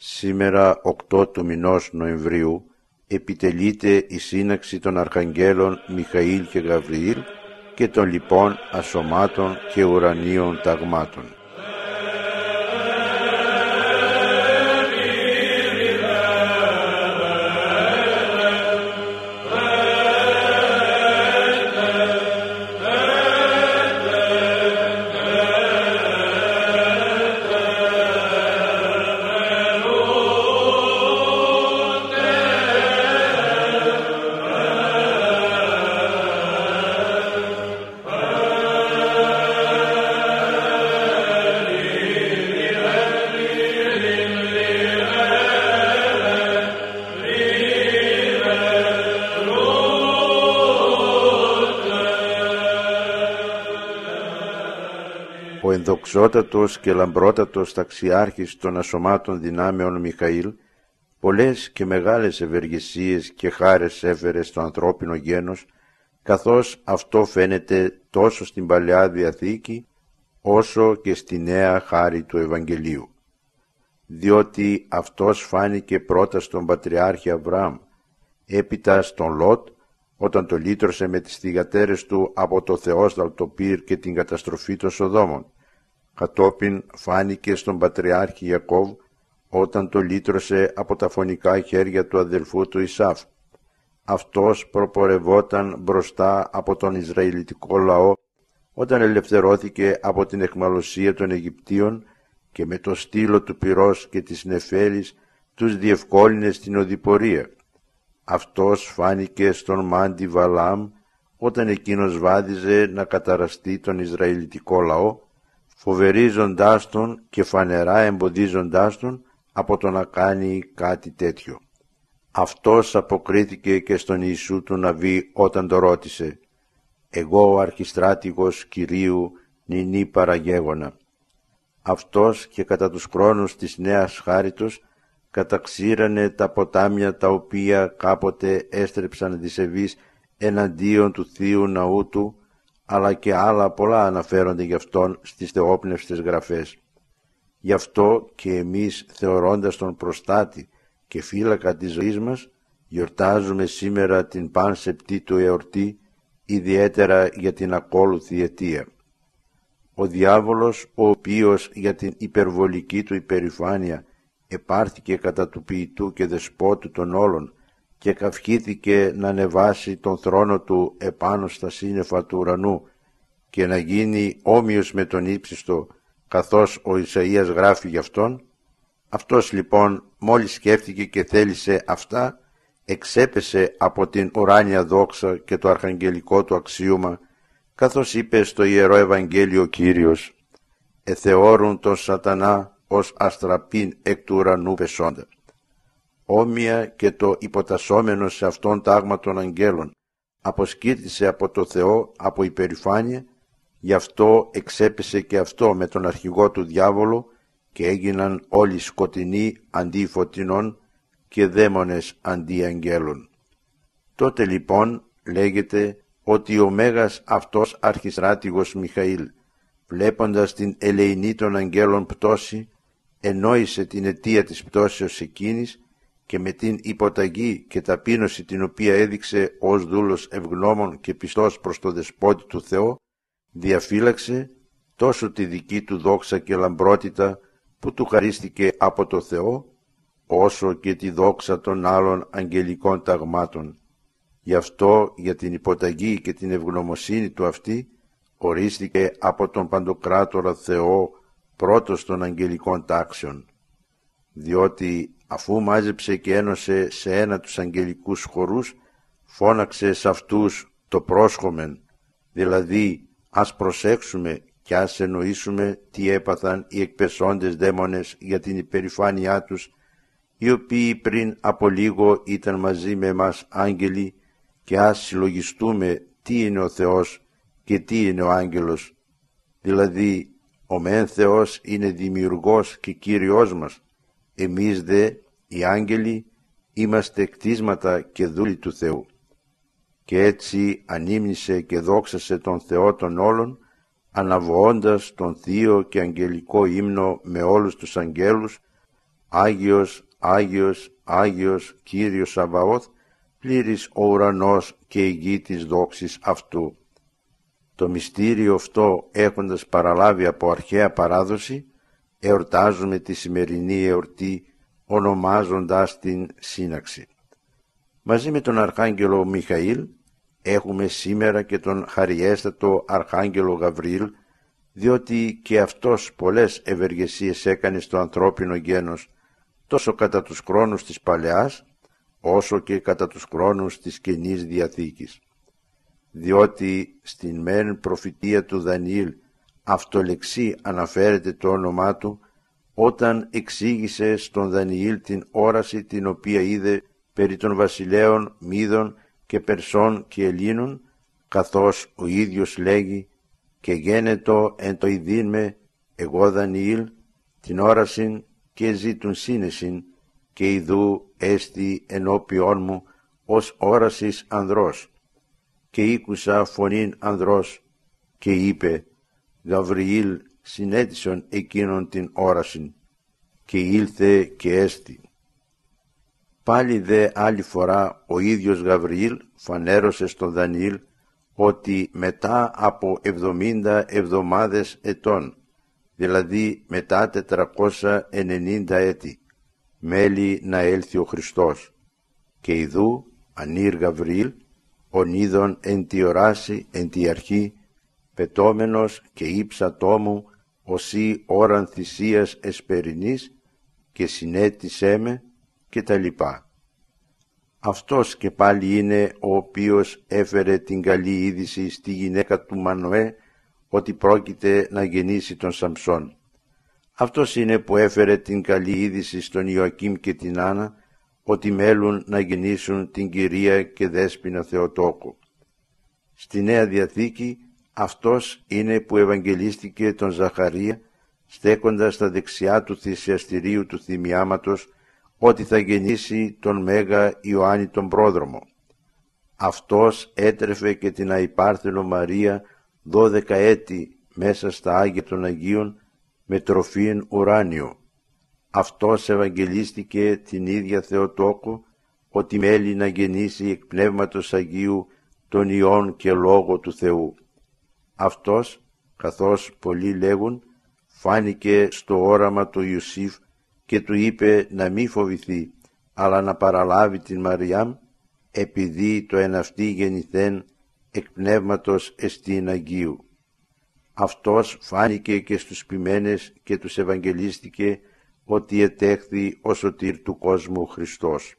Σήμερα 8 του μηνός Νοεμβρίου επιτελείται η σύναξη των Αρχαγγέλων Μιχαήλ και Γαβριήλ και των λοιπών ασωμάτων και ουρανίων ταγμάτων. Ο ενδοξότατος και λαμπρότατος ταξιάρχης των ασωμάτων δυνάμεων Μιχαήλ πολλές και μεγάλες ευεργεσίες και χάρες έφερε στο ανθρώπινο γένος, καθώς αυτό φαίνεται τόσο στην Παλαιά Διαθήκη όσο και στη Νέα χάρη του Ευαγγελίου. Διότι αυτός φάνηκε πρώτα στον Πατριάρχη Αβραάμ, έπειτα στον Λότ, όταν το λύτρωσε με τις θυγατέρες του από το θεόσταλτο πυρ και την καταστροφή των Σοδόμων. Κατόπιν φάνηκε στον Πατριάρχη Ιακώβ, όταν το λύτρωσε από τα φωνικά χέρια του αδελφού του Ισάφ. Αυτός προπορευόταν μπροστά από τον Ισραηλιτικό λαό, όταν ελευθερώθηκε από την αιχμαλωσία των Αιγυπτίων και με το στήλο του πυρός και της νεφέλης τους διευκόλυνε στην οδηπορία. Αυτός φάνηκε στον Μάντι Βαλάμ, όταν εκείνος βάδιζε να καταραστεί τον Ισραηλιτικό λαό, φοβερίζοντάς τον και φανερά εμποδίζοντάς τον από το να κάνει κάτι τέτοιο. Αυτός αποκρίθηκε και στον Ιησού του Ναβί όταν το ρώτησε «Εγώ ο αρχιστράτηγος Κυρίου νηνή παραγέγωνα». Αυτός και κατά τους χρόνους της Νέας Χάριτος καταξήρανε τα ποτάμια τα οποία κάποτε έστρεψαν δισεβείς εναντίον του Θείου Ναού του, αλλά και άλλα πολλά αναφέρονται γι' αυτόν στις θεόπνευστες γραφές. Γι' αυτό και εμείς, θεωρώντας τον προστάτη και φύλακα της ζωής μας, γιορτάζουμε σήμερα την Πανσεπτήτου εορτή, ιδιαίτερα για την ακόλουθη αιτία. Ο διάβολος, ο οποίος για την υπερβολική του υπερηφάνεια επάρθηκε κατά του ποιητού και δεσπότου των όλων και καυχήθηκε να ανεβάσει τον θρόνο του επάνω στα σύννεφα του ουρανού και να γίνει όμοιος με τον ύψιστο, καθώς ο Ισαΐας γράφει γι' αυτόν. Αυτός λοιπόν μόλις σκέφτηκε και θέλησε αυτά, εξέπεσε από την ουράνια δόξα και το αρχαγγελικό του αξίωμα, καθώς είπε στο Ιερό Ευαγγέλιο ο Κύριος «Εθεώρουν τον σατανά ως αστραπήν εκ του ουρανού πεσόντα». Όμοια και το υποτασσόμενο σε αυτόν τάγμα των αγγέλων αποσκήρτησε από το Θεό από υπερηφάνεια, γι' αυτό εξέπεσε και αυτό με τον αρχηγό του διάβολο και έγιναν όλοι σκοτεινοί αντί φωτεινών και δαίμονες αντί αγγέλων. Τότε λοιπόν λέγεται ότι ο μέγας αυτός αρχιστράτηγος Μιχαήλ, βλέποντας την ελεηνή των αγγέλων πτώση, ενόησε την αιτία της πτώσεως εκείνης και με την υποταγή και ταπείνωση την οποία έδειξε ως δούλος ευγνώμων και πιστός προς το δεσπότη του Θεό, διαφύλαξε τόσο τη δική του δόξα και λαμπρότητα που του χαρίστηκε από το Θεό, όσο και τη δόξα των άλλων αγγελικών ταγμάτων. Γι' αυτό για την υποταγή και την ευγνωμοσύνη του αυτή ορίστηκε από τον Παντοκράτορα Θεό πρώτος των αγγελικών τάξεων. Διότι αφού μάζεψε και ένωσε σε ένα τους αγγελικούς χορούς, φώναξε σε αυτούς το πρόσχομεν, δηλαδή ας προσέξουμε και ας εννοήσουμε τι έπαθαν οι εκπεσόντες δαίμονες για την υπερηφάνειά τους, οι οποίοι πριν από λίγο ήταν μαζί με εμάς άγγελοι, και ας συλλογιστούμε τι είναι ο Θεός και τι είναι ο άγγελος. Δηλαδή, ο μεν Θεός είναι δημιουργός και Κύριος μας, εμείς δε, οι άγγελοι, είμαστε κτίσματα και δούλοι του Θεού. Και έτσι ανήμνησε και δόξασε τον Θεό των όλων, αναβοώντας τον θείο και αγγελικό ύμνο με όλους τους αγγέλους, Άγιος, Άγιος, Άγιος Κύριος Σαβαώθ, πλήρης ο ουρανός και η γη της δόξης αυτού. Το μυστήριο αυτό έχοντας παραλάβει από αρχαία παράδοση, εορτάζουμε τη σημερινή εορτή ονομάζοντας την σύναξη. Μαζί με τον Αρχάγγελο Μιχαήλ έχουμε σήμερα και τον χαριέστατο Αρχάγγελο Γαβριήλ, διότι και αυτός πολλές ευεργεσίες έκανε στο ανθρώπινο γένος, τόσο κατά τους χρόνους της Παλαιάς, όσο και κατά τους χρόνους της Καινής Διαθήκης. Διότι στην μεν προφητεία του Δανιήλ αυτολεξί αναφέρεται το όνομά του, όταν εξήγησε στον Δανιήλ την όραση την οποία είδε περί των βασιλέων Μίδων και Περσών και Ελλήνων, καθώς ο ίδιος λέγει «Και γένετο εν το ειδήν με, εγώ Δανιήλ, την όρασιν και ζήτουν σύνεσιν, και ιδού έστι ενώπιόν μου ως όρασης ανδρός. Και ήκουσα φωνήν ανδρός και είπε, Γαβριήλ συνέτησον εκείνον την όρασιν, και ήλθε και έστι». Πάλι δε άλλη φορά ο ίδιος Γαβριήλ φανέρωσε στον Δανιήλ ότι μετά από 70 εβδομάδες ετών, δηλαδή μετά 490 έτη, μέλη να έλθει ο Χριστός. Και ιδού ανήρ Γαβριήλ, ον είδον εν τη οράση εν τη αρχή, πετώμενος και ύψα τόμου, οσί ώραν θυσίας εσπερινής, και συνέτησέ με, και τα λοιπά. Αυτός και πάλι είναι ο οποίος έφερε την καλή είδηση στη γυναίκα του Μανοέ ότι πρόκειται να γεννήσει τον Σαμψόν. Αυτός είναι που έφερε την καλή είδηση στον Ιωακήμ και την Άννα ότι μέλουν να γεννήσουν την Κυρία και Δέσποινα Θεοτόκου. Στη Νέα Διαθήκη αυτός είναι που ευαγγελίστηκε τον Ζαχαρία στέκοντας στα δεξιά του θυσιαστηρίου του θυμιάματος ότι θα γεννήσει τον Μέγα Ιωάννη τον Πρόδρομο. Αυτός έτρεφε και την αϊπάρθενο Μαρία 12 έτη μέσα στα Άγια των Αγίων με τροφήν ουράνιο. Αυτός ευαγγελίστηκε την ίδια Θεοτόκο ότι μέλει να γεννήσει εκ Πνεύματος Αγίου τον Υιόν και Λόγο του Θεού. Αυτός, καθώς πολλοί λέγουν, φάνηκε στο όραμα του Ιωσήφ και του είπε να μη φοβηθεί, αλλά να παραλάβει την Μαριάμ, επειδή το εν αυτή γεννηθέν εκ Πνεύματος εστίν Αγίου. Αυτός φάνηκε και στους ποιμένες και τους ευαγγελίστηκε ότι ετέχθη ο σωτήρ του κόσμου Χριστός.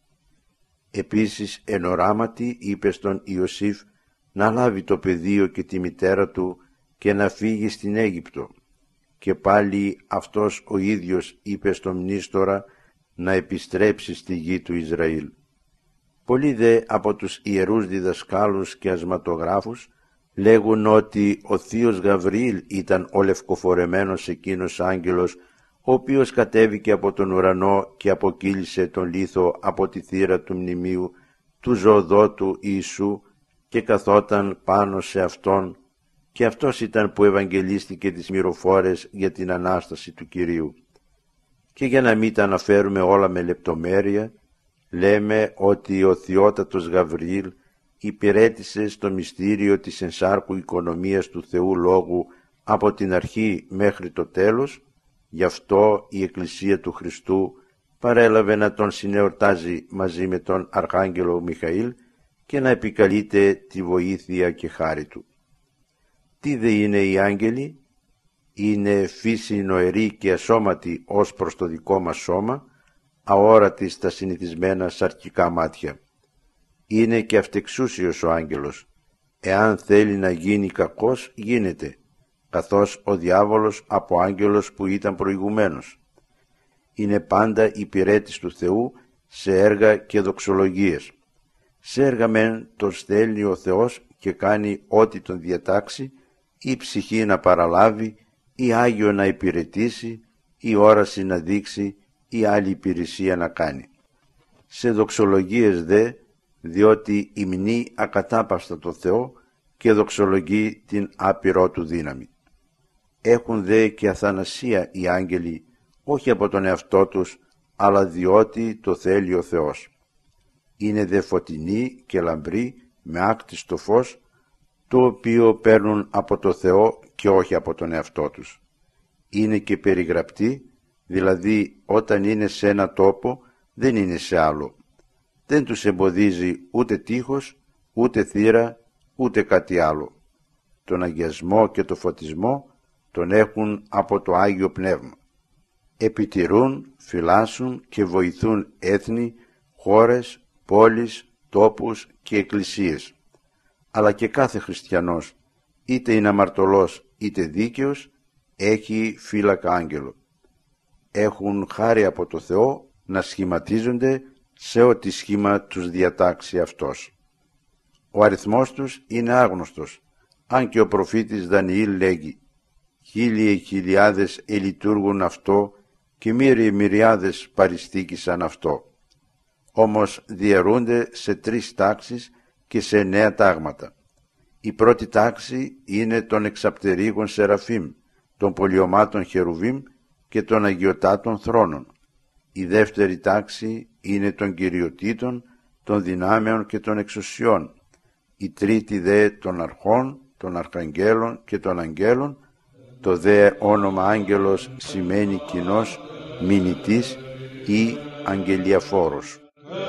Επίσης εν οράματι είπε στον Ιωσήφ να λάβει το παιδίο και τη μητέρα του και να φύγει στην Αίγυπτο. Και πάλι αυτός ο ίδιος είπε στον μνήστορα να επιστρέψει στη γη του Ισραήλ. Πολλοί δε από τους ιερούς διδασκάλους και ασματογράφους λέγουν ότι ο θείος Γαβριήλ ήταν ο λευκοφορεμένος εκείνος άγγελος ο οποίος κατέβηκε από τον ουρανό και αποκύλησε τον λίθο από τη θύρα του μνημείου του ζωοδότου Ιησού και καθόταν πάνω σε αυτόν, και αυτός ήταν που ευαγγελίστηκε τις μυροφόρες για την Ανάσταση του Κυρίου. Και για να μην τα αναφέρουμε όλα με λεπτομέρεια, λέμε ότι ο Θεότατος Γαβριήλ υπηρέτησε στο μυστήριο της ενσάρκου οικονομίας του Θεού Λόγου από την αρχή μέχρι το τέλος. Γι' αυτό η Εκκλησία του Χριστού παρέλαβε να τον συνεορτάζει μαζί με τον Αρχάγγελο Μιχαήλ και να επικαλείται τη βοήθεια και χάρη του. Τι δε είναι οι άγγελοι? Είναι φύση νοερή και ασώματη ως προς το δικό μας σώμα, αόρατη στα συνηθισμένα σαρκικά μάτια. Είναι και αυτεξούσιος ο άγγελος. Εάν θέλει να γίνει κακός, γίνεται, καθώς ο διάβολος από άγγελος που ήταν προηγουμένως. Είναι πάντα υπηρέτης του Θεού σε έργα και δοξολογίες. Σε έργα μεν τον στέλνει ο Θεός και κάνει ό,τι τον διατάξει, ή ψυχή να παραλάβει, ή Άγιο να υπηρετήσει, ή όραση να δείξει, ή άλλη υπηρεσία να κάνει. Σε δοξολογίες δε, διότι υμνεί ακατάπαστα το Θεό και δοξολογεί την άπειρό του δύναμη. Έχουν δε και αθανασία οι άγγελοι, όχι από τον εαυτό τους, αλλά διότι το θέλει ο Θεός. Είναι δε φωτεινοί και λαμπροί με άκτιστο φως, το οποίο παίρνουν από το Θεό και όχι από τον εαυτό τους. Είναι και περιγραπτοί, δηλαδή όταν είναι σε ένα τόπο δεν είναι σε άλλο. Δεν τους εμποδίζει ούτε τείχος, ούτε θύρα, ούτε κάτι άλλο. Τον αγιασμό και το φωτισμό τον έχουν από το Άγιο Πνεύμα. Επιτηρούν, φυλάσσουν και βοηθούν έθνη, χώρες, πόλεις, τόπους και εκκλησίες. Αλλά και κάθε χριστιανός, είτε είναι αμαρτωλός είτε δίκαιος, έχει φύλακα άγγελο. Έχουν χάρη από το Θεό να σχηματίζονται σε ό,τι σχήμα τους διατάξει Αυτός. Ο αριθμός τους είναι άγνωστος, αν και ο προφήτης Δανιήλ λέγει «Χίλιοι χιλιάδες ελειτουργούν αυτό και μύριοι μυριάδες παριστήκησαν αυτό». Όμως διαιρούνται σε 3 τάξεις και σε 9 τάγματα. Η πρώτη τάξη είναι των εξαπτερίγων Σεραφείμ, των πολιωμάτων Χερουβίμ και των αγιωτάτων θρόνων. Η δεύτερη τάξη είναι των κυριοτήτων, των δυνάμεων και των εξουσιών. Η τρίτη δε των αρχών, των αρχαγγέλων και των αγγέλων. Το δε όνομα άγγελος σημαίνει κοινός, μηνυτής ή αγγελιαφόρος.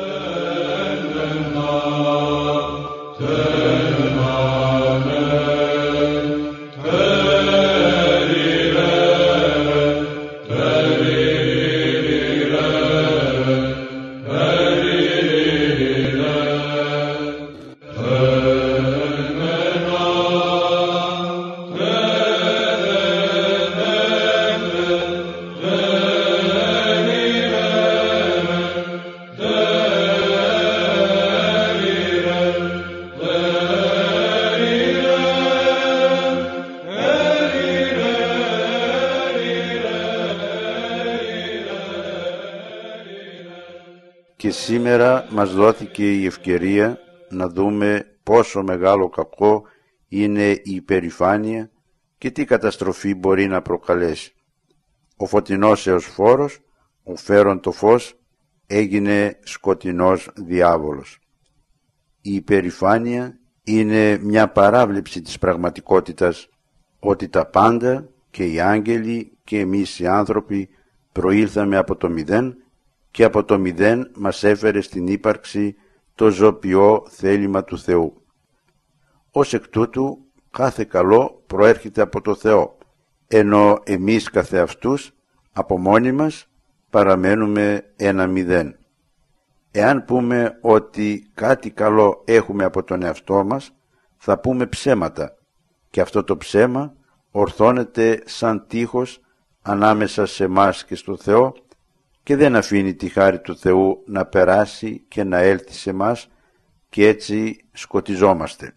Και σήμερα μας δόθηκε η ευκαιρία να δούμε πόσο μεγάλο κακό είναι η υπερηφάνεια και τι καταστροφή μπορεί να προκαλέσει. Ο φωτεινός έως φόρος, ο φέρον το φως, έγινε σκοτεινός διάβολος. Η υπερηφάνεια είναι μια παράβλεψη της πραγματικότητας ότι τα πάντα και οι άγγελοι και εμείς οι άνθρωποι προήλθαμε από το μηδέν και από το μηδέν μας έφερε στην ύπαρξη το ζωπιό θέλημα του Θεού. Ως εκ τούτου κάθε καλό προέρχεται από το Θεό, ενώ εμείς καθεαυτούς από μόνοι μας παραμένουμε ένα μηδέν. Εάν πούμε ότι κάτι καλό έχουμε από τον εαυτό μας, θα πούμε ψέματα και αυτό το ψέμα ορθώνεται σαν τείχος ανάμεσα σε μας και στο Θεό και δεν αφήνει τη χάρη του Θεού να περάσει και να έλθει σε μας και έτσι σκοτιζόμαστε.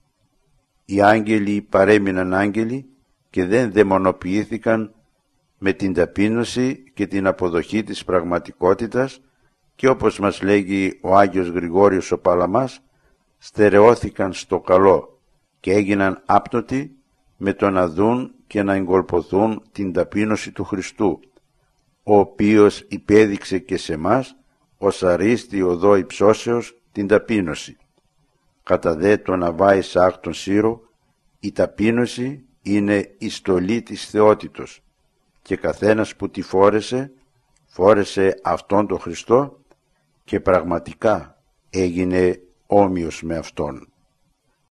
Οι άγγελοι παρέμειναν άγγελοι και δεν δαιμονοποιήθηκαν με την ταπείνωση και την αποδοχή της πραγματικότητας και όπως μας λέγει ο Άγιος Γρηγόριος ο Παλαμάς, στερεώθηκαν στο καλό και έγιναν άπτωτοι με το να δουν και να εγκολποθούν την ταπείνωση του Χριστού, ο οποίος υπέδειξε και σε μας ως αρίστη οδό υψώσεως την ταπείνωση. Κατά δε το Αββά Ισαάκ τον Σύρο, η ταπείνωση είναι η στολή της θεότητος και καθένας που τη φόρεσε αυτόν τον Χριστό και πραγματικά έγινε όμοιος με Αυτόν.